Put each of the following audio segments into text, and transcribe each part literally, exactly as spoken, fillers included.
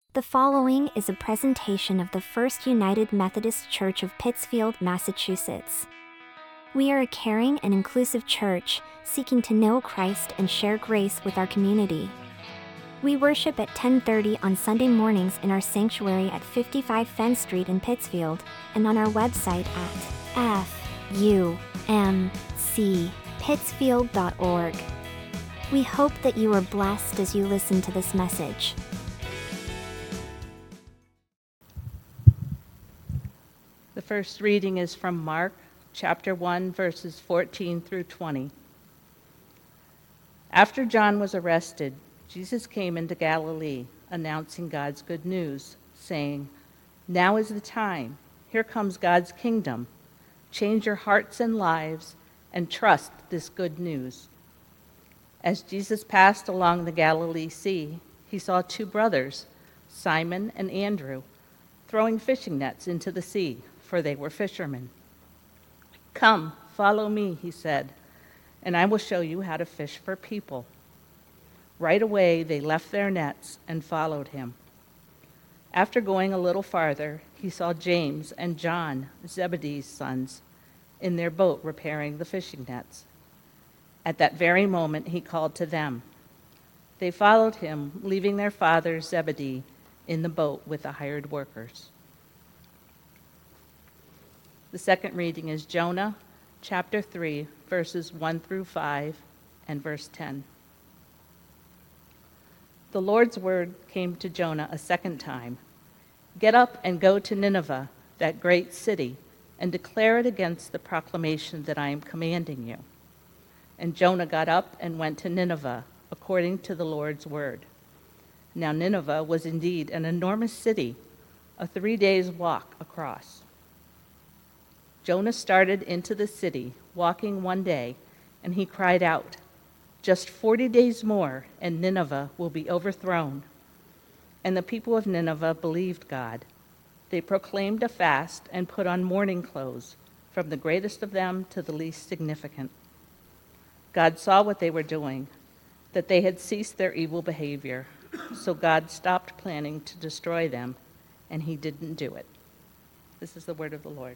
The following is a presentation of the First United Methodist Church of Pittsfield, Massachusetts. We are a caring and inclusive church, seeking to know Christ and share grace with our community. We worship at ten thirty on Sunday mornings in our sanctuary at fifty-five Fenn Street in Pittsfield, and on our website at f u m c pittsfield dot org. We hope that you are blessed as you listen to this message. The first reading is from Mark, chapter one, verses fourteen through twenty. After John was arrested, Jesus came into Galilee, announcing God's good news, saying, "Now is the time. Here comes God's kingdom. Change your hearts and lives and trust this good news." As Jesus passed along the Galilee Sea, he saw two brothers, Simon and Andrew, throwing fishing nets into the sea, for they were fishermen. "Come, follow me," he said, "and I will show you how to fish for people." Right away they left their nets and followed him. After going a little farther, he saw James and John, Zebedee's sons, in their boat repairing the fishing nets. At that very moment he called to them. They followed him, leaving their father Zebedee in the boat with the hired workers. The second reading is Jonah, chapter three, verses one through five, and verse ten. The Lord's word came to Jonah a second time. "Get up and go to Nineveh, that great city, and declare it against the proclamation that I am commanding you." And Jonah got up and went to Nineveh, according to the Lord's word. Now Nineveh was indeed an enormous city, a three days' walk across. Jonah started into the city, walking one day, and he cried out, "Just forty days more, and Nineveh will be overthrown." And the people of Nineveh believed God. They proclaimed a fast and put on mourning clothes, from the greatest of them to the least significant. God saw what they were doing, that they had ceased their evil behavior. So God stopped planning to destroy them, and he didn't do it. This is the word of the Lord.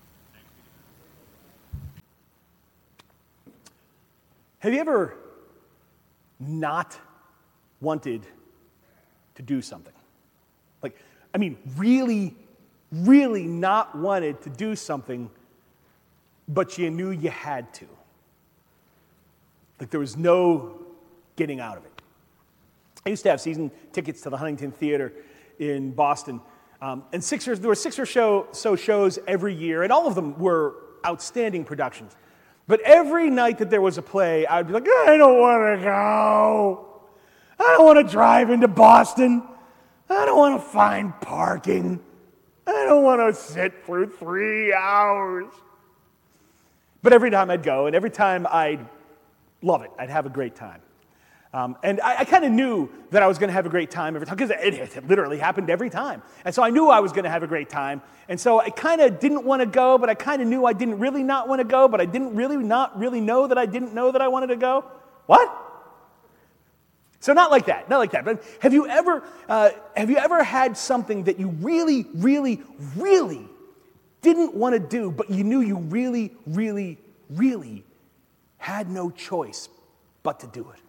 Have you ever not wanted to do something? Like, I mean, really, really not wanted to do something, but you knew you had to. Like there was no getting out of it. I used to have season tickets to the Huntington Theater in Boston. Um, and six or, there were six or show, so shows every year, and all of them were outstanding productions. But every night that there was a play, I would be like, I don't want to go. I don't want to drive into Boston. I don't want to find parking. I don't want to sit for three hours. But every time I'd go, and every time I'd love it, I'd have a great time. Um, and I, I kind of knew that I was going to have a great time every time, because it, it literally happened every time. And so I knew I was going to have a great time. And so I kind of didn't want to go, but I kind of knew I didn't really not want to go, but I didn't really not really know that I didn't know that I wanted to go. What? So not like that, not like that. But have you ever, uh, have you ever had something that you really, really, really didn't want to do, but you knew you really, really, really had no choice but to do it?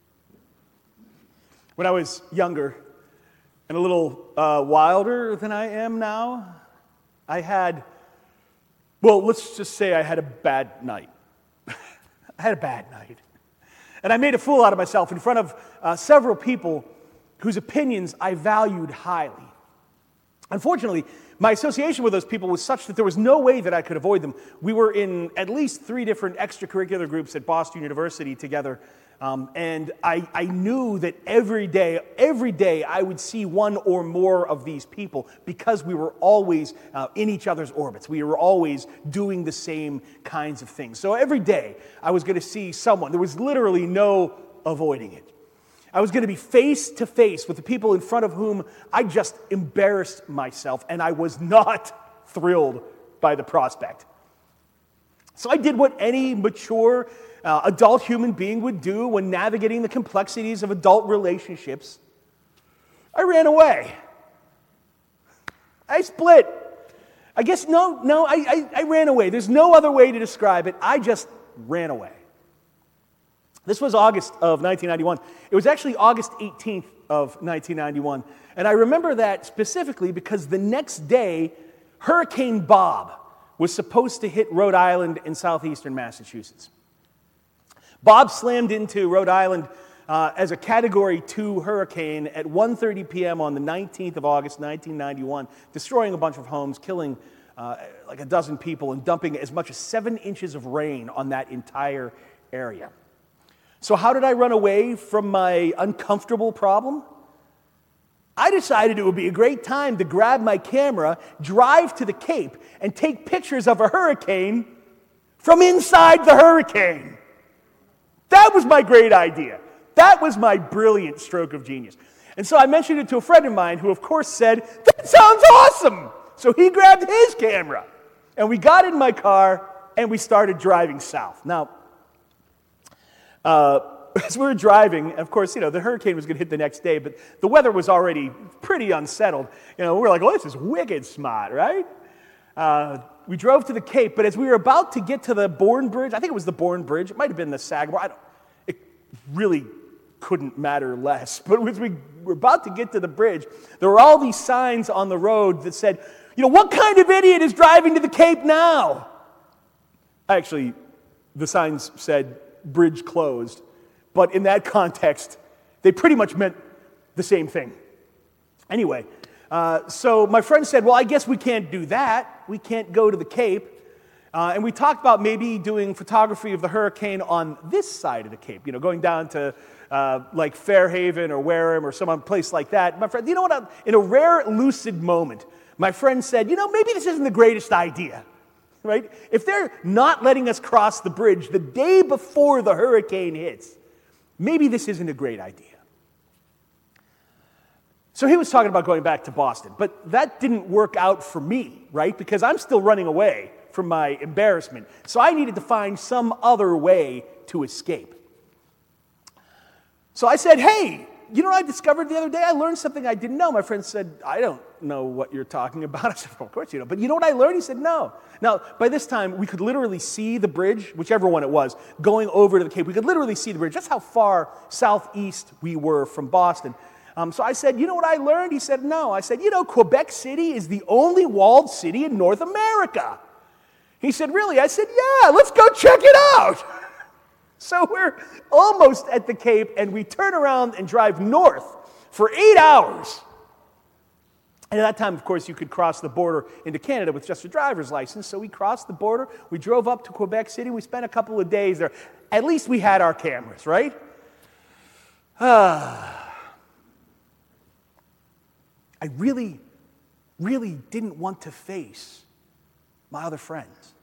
When I was younger and a little uh, wilder than I am now, I had, well, let's just say I had a bad night. I had a bad night. And I made a fool out of myself in front of uh, several people whose opinions I valued highly. Unfortunately, my association with those people was such that there was no way that I could avoid them. We were in at least three different extracurricular groups at Boston University together. Um, and I, I knew that every day, every day I would see one or more of these people because we were always uh, in each other's orbits. We were always doing the same kinds of things. So every day I was going to see someone. There was literally no avoiding it. I was going to be face to face with the people in front of whom I just embarrassed myself, and I was not thrilled by the prospect. So I did what any mature Uh, adult human being would do when navigating the complexities of adult relationships. I ran away. I split. I guess no, no, I, I, I ran away. There's no other way to describe it. I just ran away. This was August of nineteen ninety-one. It was actually August eighteenth of nineteen ninety-one. And I remember that specifically because the next day, Hurricane Bob was supposed to hit Rhode Island in southeastern Massachusetts. Bob slammed into Rhode Island uh, as a Category two hurricane at one thirty p.m. on the nineteenth of August, nineteen ninety-one, destroying a bunch of homes, killing uh, like a dozen people, and dumping as much as seven inches of rain on that entire area. So how did I run away from my uncomfortable problem? I decided it would be a great time to grab my camera, drive to the Cape, and take pictures of a hurricane from inside the hurricane. That was my great idea. That was my brilliant stroke of genius. And so I mentioned it to a friend of mine who, of course, said, "That sounds awesome!" So he grabbed his camera, and we got in my car, and we started driving south. Now, uh, as we were driving, of course, you know, the hurricane was going to hit the next day, but the weather was already pretty unsettled. You know, we were like, "Oh, this is wicked smart," right? Uh, we drove to the Cape, but as we were about to get to the Bourne Bridge, I think it was the Bourne Bridge, it might have been the Sagamore, I don't, it really couldn't matter less. But as we were about to get to the bridge, there were all these signs on the road that said, you know, "What kind of idiot is driving to the Cape now?" Actually, the signs said, "Bridge closed." But in that context, they pretty much meant the same thing. Anyway, uh, so my friend said, "Well, I guess we can't do that. We can't go to the Cape." Uh, and we talked about maybe doing photography of the hurricane on this side of the Cape, you know, going down to uh, like Fairhaven or Wareham or some place like that. My friend, you know what? I'm, in a rare lucid moment, my friend said, "You know, maybe this isn't the greatest idea." Right? If they're not letting us cross the bridge the day before the hurricane hits, maybe this isn't a great idea. So he was talking about going back to Boston, but that didn't work out for me, right? Because I'm still running away from my embarrassment. So I needed to find some other way to escape. So I said, "Hey, you know what I discovered the other day? I learned something I didn't know." My friend said, "I don't know what you're talking about." I said, "Well, of course you know. But you know what I learned?" He said, "No." Now, by this time, we could literally see the bridge, whichever one it was, going over to the Cape. We could literally see the bridge. That's how far southeast we were from Boston. Um, so I said, "You know what I learned?" He said, "No." I said, "You know, Quebec City is the only walled city in North America." He said, "Really?" I said, "Yeah, let's go check it out." So we're almost at the Cape, and we turn around and drive north for eight hours. And at that time, of course, you could cross the border into Canada with just a driver's license. So we crossed the border. We drove up to Quebec City. We spent a couple of days there. At least we had our cameras, right? Ah. I really, really didn't want to face my other friends.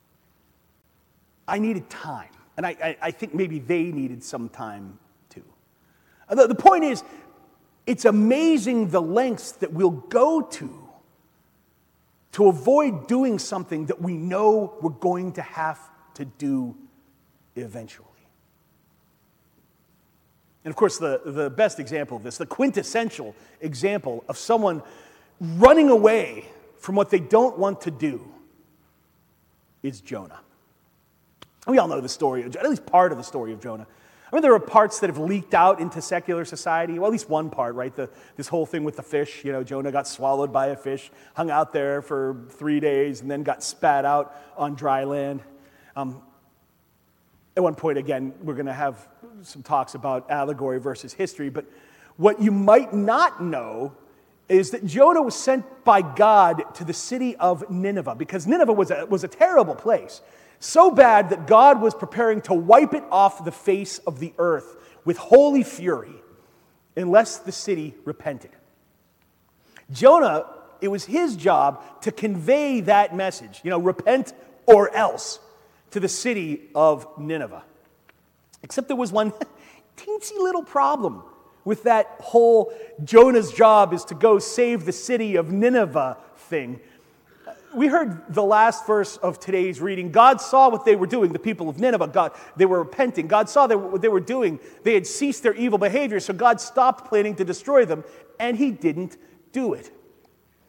I needed time. And I, I, I think maybe they needed some time too. The, the point is, it's amazing the lengths that we'll go to to avoid doing something that we know we're going to have to do eventually. And of course, the, the best example of this, the quintessential example of someone running away from what they don't want to do, is Jonah. We all know the story, at least part of the story of Jonah. I mean, there are parts that have leaked out into secular society. Well, at least one part, right? The, this whole thing with the fish. You know, Jonah got swallowed by a fish, hung out there for three days, and then got spat out on dry land. Um, at one point, again, we're going to have some talks about allegory versus history. But what you might not know is that Jonah was sent by God to the city of Nineveh, because Nineveh was a, was a terrible place. So bad that God was preparing to wipe it off the face of the earth with holy fury unless the city repented. Jonah, it was his job to convey that message, you know, repent or else, to the city of Nineveh. Except there was one teensy little problem with that whole Jonah's job is to go save the city of Nineveh thing. We heard the last verse of today's reading. God saw what they were doing, the people of Nineveh. God, they were repenting. God saw what they were doing. They had ceased their evil behavior, so God stopped planning to destroy them, and he didn't do it.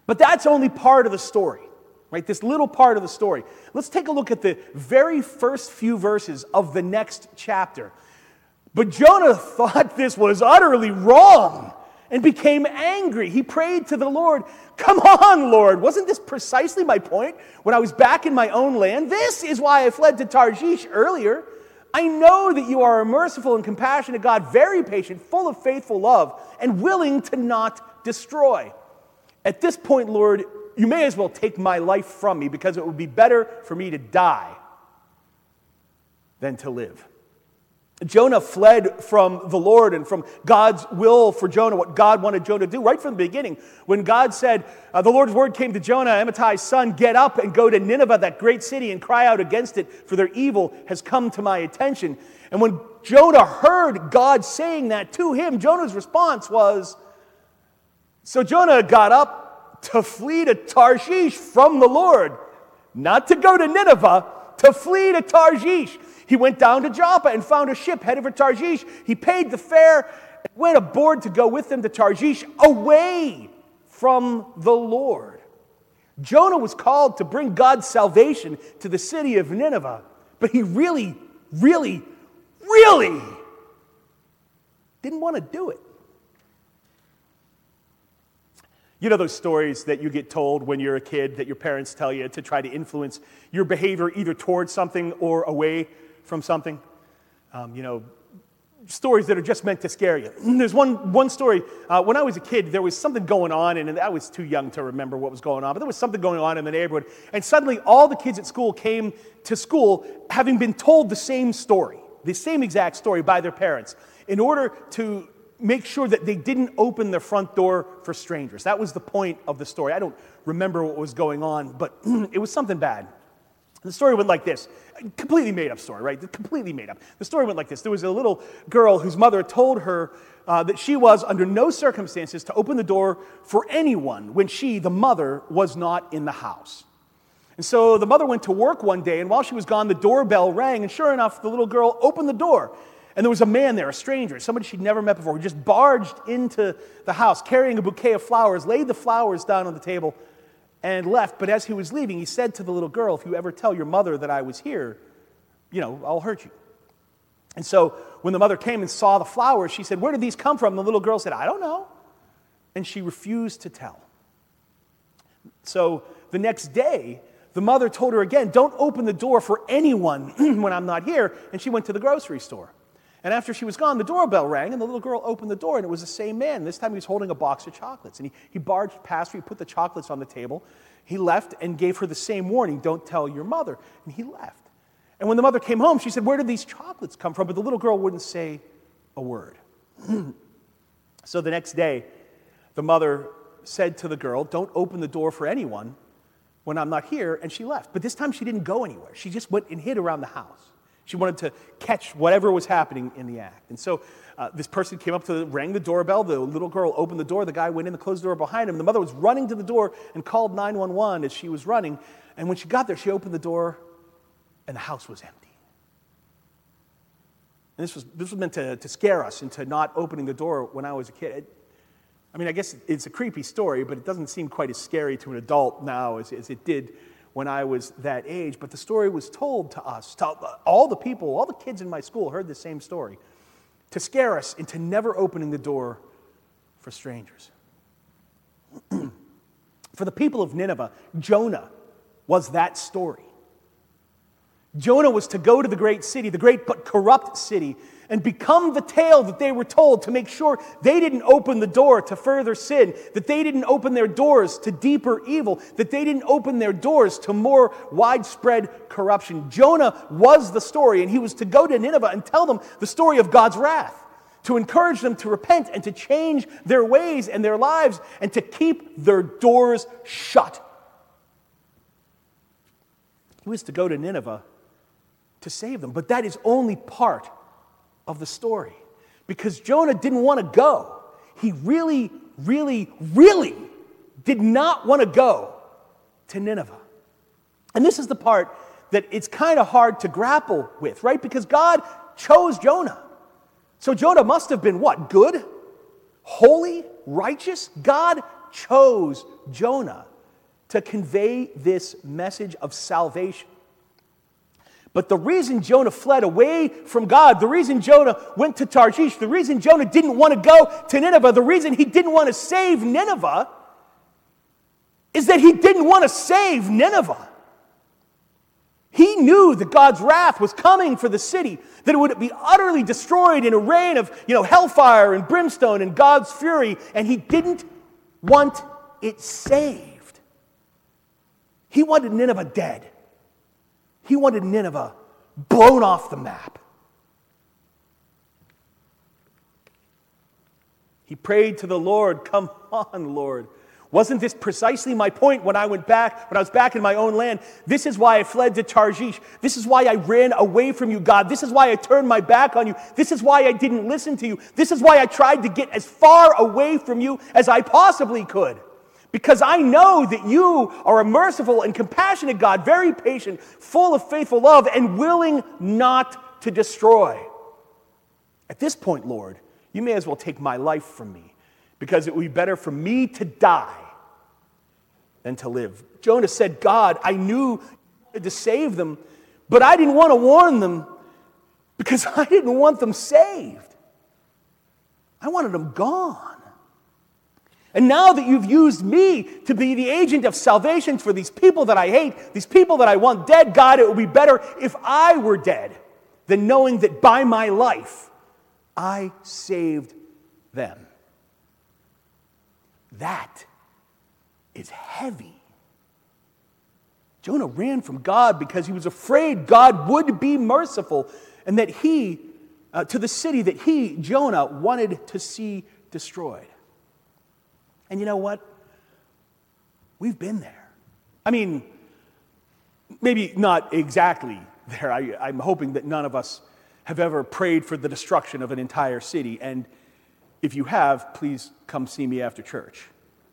But that's only part of the story, right? This little part of the story. Let's take a look at the very first few verses of the next chapter. But Jonah thought this was utterly wrong and became angry. He prayed to the Lord, "Come on, Lord, wasn't this precisely my point when I was back in my own land? This is why I fled to Tarshish earlier. I know that you are a merciful and compassionate God, very patient, full of faithful love, and willing to not destroy. At this point, Lord, you may as well take my life from me, because it would be better for me to die than to live." Jonah fled from the Lord and from God's will for Jonah, what God wanted Jonah to do right from the beginning. When God said, uh, the Lord's word came to Jonah, Amittai's son, "Get up and go to Nineveh, that great city, and cry out against it, for their evil has come to my attention." And when Jonah heard God saying that to him, Jonah's response was, so Jonah got up to flee to Tarshish from the Lord, not to go to Nineveh, to flee to Tarshish. He went down to Joppa and found a ship headed for Tarshish. He paid the fare and went aboard to go with them to Tarshish, away from the Lord. Jonah was called to bring God's salvation to the city of Nineveh, but he really, really, really didn't want to do it. You know those stories that you get told when you're a kid that your parents tell you to try to influence your behavior either towards something or away from something? Um, you know, stories that are just meant to scare you. There's one one story. Uh, when I was a kid, there was something going on, and I was too young to remember what was going on, but there was something going on in the neighborhood, and suddenly all the kids at school came to school having been told the same story, the same exact story by their parents, in order to make sure that they didn't open their front door for strangers. That was the point of the story. I don't remember what was going on, but it was something bad. The story went like this. Completely made up story, right? Completely made up. The story went like this. There was a little girl whose mother told her uh, that she was under no circumstances to open the door for anyone when she, the mother, was not in the house. And so the mother went to work one day, and while she was gone, the doorbell rang, and sure enough, the little girl opened the door. And there was a man there, a stranger, somebody she'd never met before, who just barged into the house, carrying a bouquet of flowers, laid the flowers down on the table, and left. But as he was leaving, he said to the little girl, "If you ever tell your mother that I was here, you know, I'll hurt you." And so when the mother came and saw the flowers, she said, "Where did these come from?" And the little girl said, "I don't know." And she refused to tell. So the next day, the mother told her again, "Don't open the door for anyone when I'm not here." And she went to the grocery store. And after she was gone, the doorbell rang, and the little girl opened the door, and it was the same man. This time he was holding a box of chocolates. And he, he barged past her, he put the chocolates on the table. He left and gave her the same warning, "Don't tell your mother." And he left. And when the mother came home, she said, "Where did these chocolates come from?" But the little girl wouldn't say a word. So the next day, the mother said to the girl, "Don't open the door for anyone when I'm not here." And she left. But this time she didn't go anywhere. She just went and hid around the house. She wanted to catch whatever was happening in the act. And so uh, this person came up to the, rang the doorbell. The little girl opened the door. The guy went in and closed the door behind him. The mother was running to the door and called nine one one as she was running. And when she got there, she opened the door, and the house was empty. And this was, this was meant to, to scare us into not opening the door when I was a kid. It, I mean, I guess it's a creepy story, but it doesn't seem quite as scary to an adult now as, as it did when I was that age. But the story was told to us, to all the people, all the kids in my school heard the same story, to scare us into never opening the door for strangers. For the people of Nineveh, Jonah was that story. Jonah was to go to the great city, the great but corrupt city, and become the tale that they were told, to make sure they didn't open the door to further sin, that they didn't open their doors to deeper evil, that they didn't open their doors to more widespread corruption. Jonah was the story, and he was to go to Nineveh and tell them the story of God's wrath, to encourage them to repent and to change their ways and their lives and to keep their doors shut. He was to go to Nineveh to save them, but that is only part of the story, because Jonah didn't want to go. He really, really, really did not want to go to Nineveh. And this is the part that it's kind of hard to grapple with, right? Because God chose Jonah. So Jonah must have been what? Good? Holy? Righteous? God chose Jonah to convey this message of salvation. But the reason Jonah fled away from God, the reason Jonah went to Tarshish, the reason Jonah didn't want to go to Nineveh, the reason he didn't want to save Nineveh is that he didn't want to save Nineveh. He knew that God's wrath was coming for the city, that it would be utterly destroyed in a rain of, you know, hellfire and brimstone and God's fury, and he didn't want it saved. He wanted Nineveh dead. He wanted Nineveh blown off the map. He prayed to the Lord, "Come on, Lord. Wasn't this precisely my point when I went back, when I was back in my own land? This is why I fled to Tarshish. This is why I ran away from you, God. This is why I turned my back on you. This is why I didn't listen to you. This is why I tried to get as far away from you as I possibly could. Because I know that you are a merciful and compassionate God, very patient, full of faithful love, and willing not to destroy. At this point, Lord, you may as well take my life from me, because it would be better for me to die than to live." Jonah said, "God, I knew you wanted to save them, but I didn't want to warn them because I didn't want them saved. I wanted them gone. And now that you've used me to be the agent of salvation for these people that I hate, these people that I want dead, God, it would be better if I were dead than knowing that by my life I saved them." That is heavy. Jonah ran from God because he was afraid God would be merciful and that he, uh, to the city that he, Jonah, wanted to see destroyed. And you know what? We've been there. I mean, maybe not exactly there. I, I'm hoping that none of us have ever prayed for the destruction of an entire city. And if you have, please come see me after church.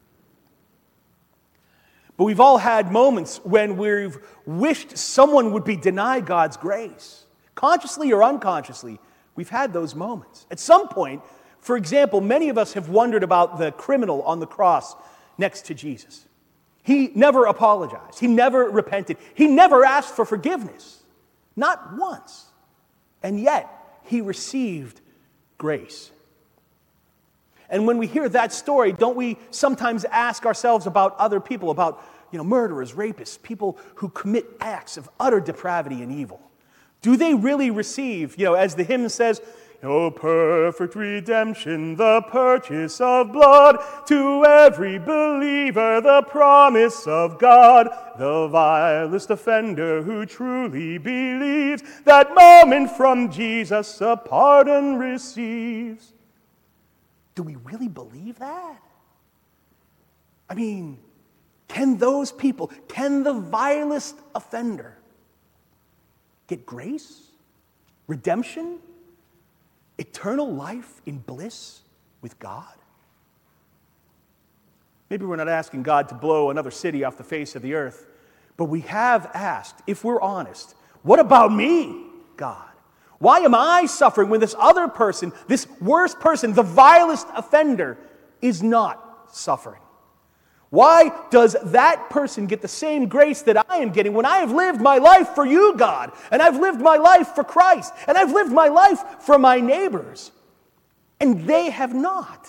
But we've all had moments when we've wished someone would be denied God's grace. Consciously or unconsciously, we've had those moments. At some point, for example, many of us have wondered about the criminal on the cross next to Jesus. He never apologized. He never repented. He never asked for forgiveness. Not once. And yet, he received grace. And when we hear that story, don't we sometimes ask ourselves about other people, about, you know, murderers, rapists, people who commit acts of utter depravity and evil? Do they really receive, you know, as the hymn says, "O perfect redemption, the purchase of blood, to every believer the promise of God, the vilest offender who truly believes, that moment from Jesus a pardon receives." Do we really believe that? I mean, can those people, can the vilest offender get grace, redemption, eternal life in bliss with God? Maybe we're not asking God to blow another city off the face of the earth, but we have asked, if we're honest, what about me, God? Why am I suffering when this other person, this worst person, the vilest offender, is not suffering? Why does that person get the same grace that I am getting when I have lived my life for you, God, and I've lived my life for Christ, and I've lived my life for my neighbors, and they have not?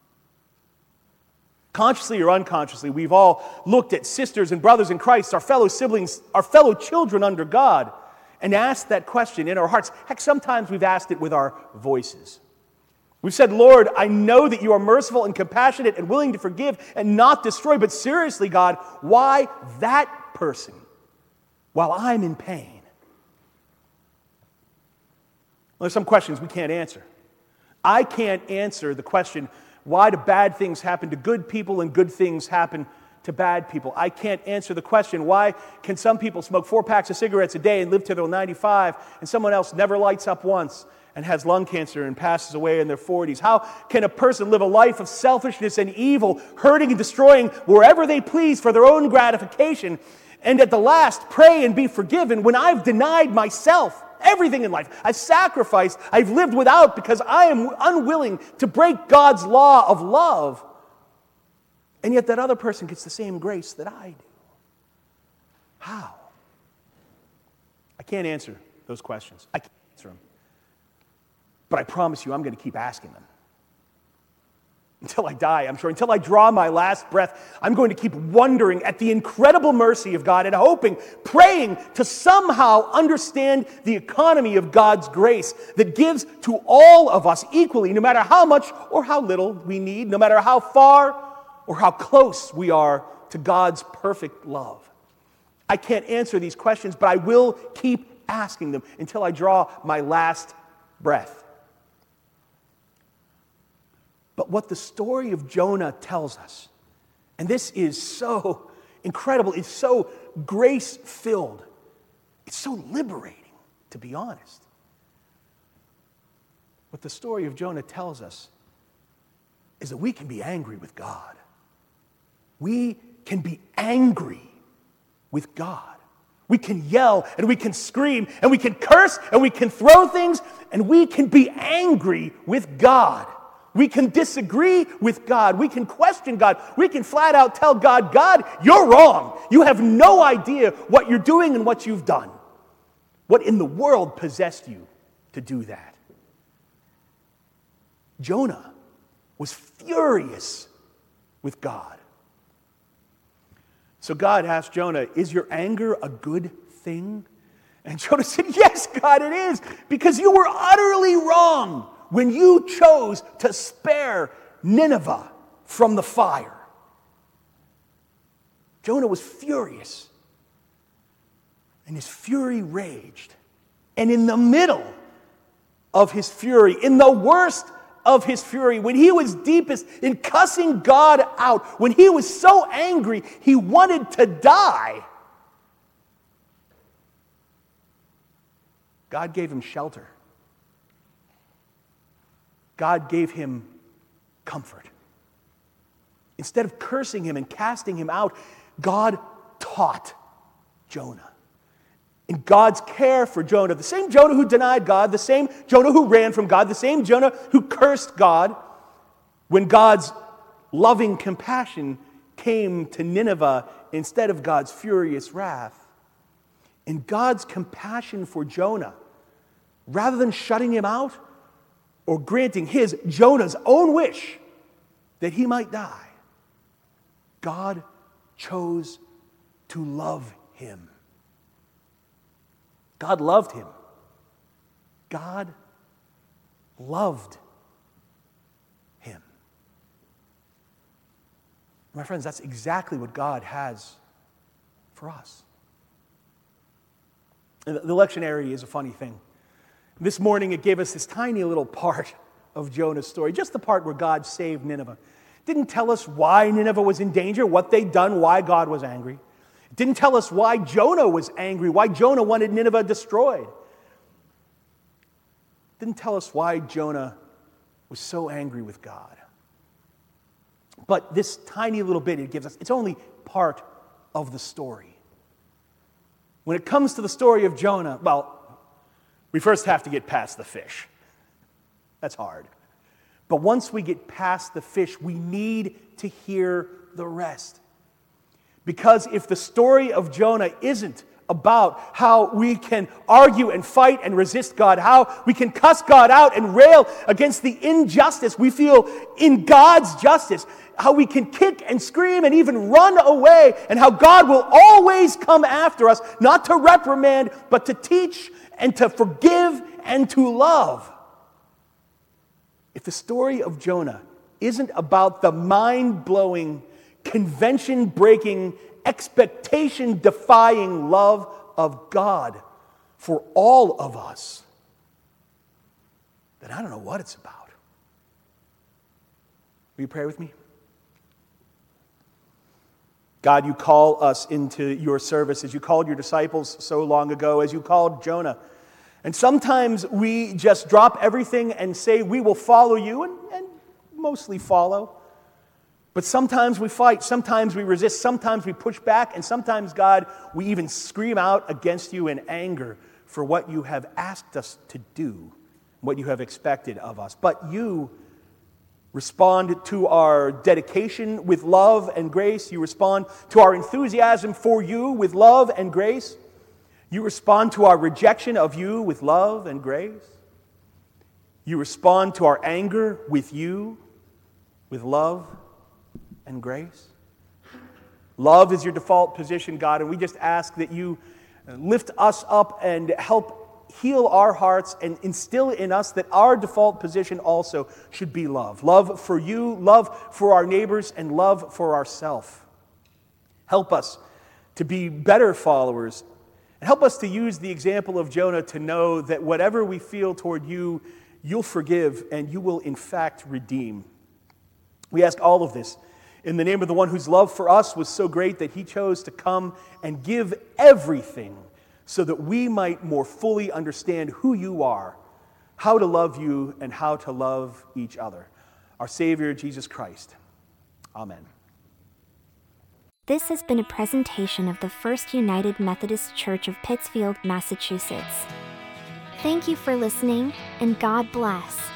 Consciously or unconsciously, we've all looked at sisters and brothers in Christ, our fellow siblings, our fellow children under God, and asked that question in our hearts. Heck, sometimes we've asked it with our voices. We've said, "Lord, I know that you are merciful and compassionate and willing to forgive and not destroy, but seriously, God, why that person while I'm in pain?" Well, there's some questions we can't answer. I can't answer the question, why do bad things happen to good people and good things happen to bad people? I can't answer the question, why can some people smoke four packs of cigarettes a day and live till they're ninety-five, and someone else never lights up once and has lung cancer and passes away in their forties? How can a person live a life of selfishness and evil, hurting and destroying wherever they please for their own gratification, and at the last pray and be forgiven when I've denied myself everything in life? I've sacrificed, I've lived without because I am unwilling to break God's law of love. And yet that other person gets the same grace that I do. How? I can't answer those questions. I can't answer them. But I promise you, I'm going to keep asking them. Until I die, I'm sure. Until I draw my last breath, I'm going to keep wondering at the incredible mercy of God and hoping, praying to somehow understand the economy of God's grace that gives to all of us equally, no matter how much or how little we need, no matter how far or how close we are to God's perfect love. I can't answer these questions, but I will keep asking them until I draw my last breath. But what the story of Jonah tells us, and this is so incredible, it's so grace-filled, it's so liberating, to be honest. What the story of Jonah tells us is that we can be angry with God. We can be angry with God. We can yell and we can scream and we can curse and we can throw things and we can be angry with God. We can disagree with God. We can question God. We can flat out tell God, God, you're wrong. You have no idea what you're doing and what you've done. What in the world possessed you to do that? Jonah was furious with God. So God asked Jonah, is your anger a good thing? And Jonah said, yes, God, it is, because you were utterly wrong when you chose to spare Nineveh from the fire. Jonah was furious, and his fury raged. And in the middle of his fury, in the worst of his fury, when he was deepest in cussing God out, when he was so angry he wanted to die, God gave him shelter. God gave him comfort. Instead of cursing him and casting him out, God taught Jonah. In God's care for Jonah, the same Jonah who denied God, the same Jonah who ran from God, the same Jonah who cursed God, when God's loving compassion came to Nineveh instead of God's furious wrath, in God's compassion for Jonah, rather than shutting him out, or granting his, Jonah's own wish that he might die, God chose to love him. God loved him. God loved him. My friends, that's exactly what God has for us. And the lectionary is a funny thing. This morning it gave us this tiny little part of Jonah's story, just the part where God saved Nineveh. It didn't tell us why Nineveh was in danger, what they'd done, why God was angry. It didn't tell us why Jonah was angry, why Jonah wanted Nineveh destroyed. It didn't tell us why Jonah was so angry with God. But this tiny little bit it gives us, it's only part of the story. When it comes to the story of Jonah, well, we first have to get past the fish. That's hard. But once we get past the fish, we need to hear the rest. Because if the story of Jonah isn't about how we can argue and fight and resist God, how we can cuss God out and rail against the injustice we feel in God's justice, how we can kick and scream and even run away, and how God will always come after us, not to reprimand, but to teach and to forgive and to love. If the story of Jonah isn't about the mind-blowing, convention-breaking, expectation-defying love of God for all of us, then I don't know what it's about. Will you pray with me? God, you call us into your service as you called your disciples so long ago, as you called Jonah. And sometimes we just drop everything and say we will follow you, and, and mostly follow. But sometimes we fight, sometimes we resist, sometimes we push back, and sometimes, God, we even scream out against you in anger for what you have asked us to do, what you have expected of us. But you respond to our dedication with love and grace. You respond to our enthusiasm for you with love and grace. You respond to our rejection of you with love and grace. You respond to our anger with you with love and grace. Love is your default position, God, and we just ask that you lift us up and help heal our hearts and instill in us that our default position also should be love. Love for you, love for our neighbors, and love for ourselves. Help us to be better followers. And help us to use the example of Jonah to know that whatever we feel toward you, you'll forgive and you will in fact redeem. We ask all of this in the name of the one whose love for us was so great that he chose to come and give everything so that we might more fully understand who you are, how to love you, and how to love each other. Our Savior, Jesus Christ. Amen. This has been a presentation of the First United Methodist Church of Pittsfield, Massachusetts. Thank you for listening, and God bless.